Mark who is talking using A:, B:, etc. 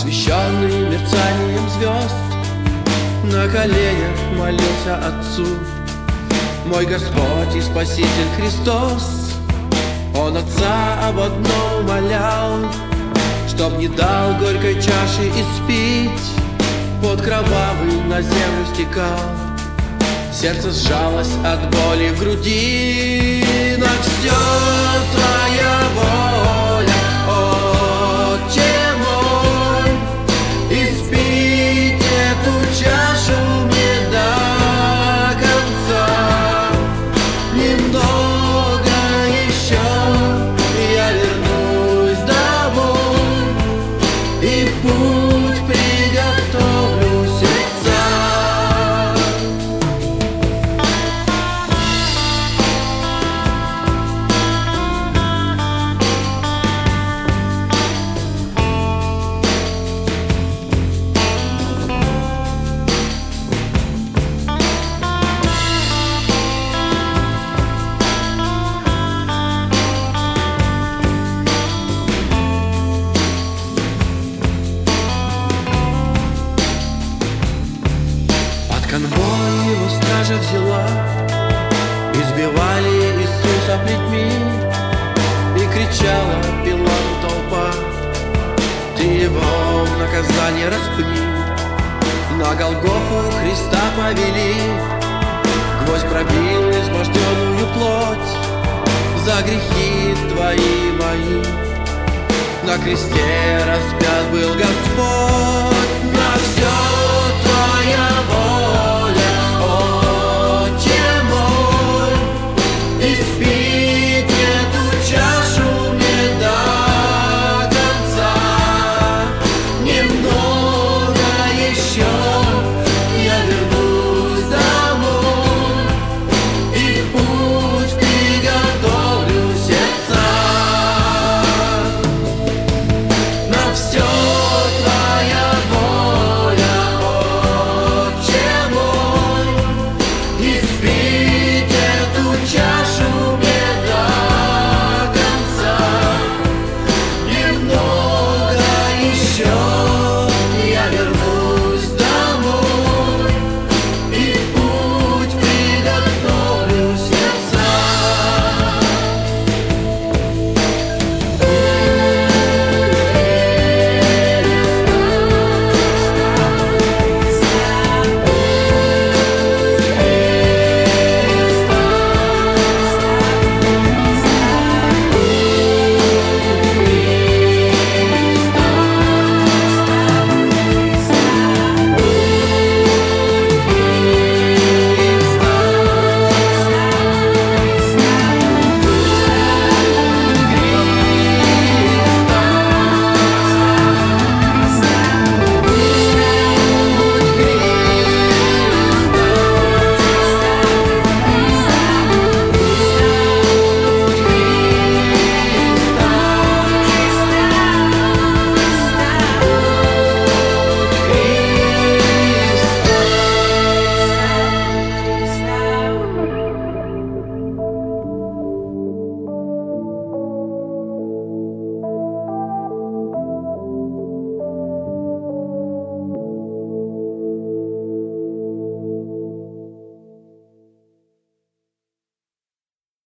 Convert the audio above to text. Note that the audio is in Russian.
A: освещенный мерцанием звезд, на коленях молился Отцу. Мой Господь и Спаситель Христос, Он Отца об одном умолял, чтоб не дал горькой чаши испить, под кровавый на землю стекал. Сердце сжалось от боли в груди, на все Твоя воля, Отче мой, испить эту чашу мне до конца. Немного еще я вернусь домой и путь приготовлю сердца. Конвой его стража взяла, избивали Иисуса плетьми, и кричала Пилату толпа: ты его в наказание распни. На Голгофу Христа повели, гвоздь пробил изможденную плоть за грехи твои мои. На кресте распят был Господь.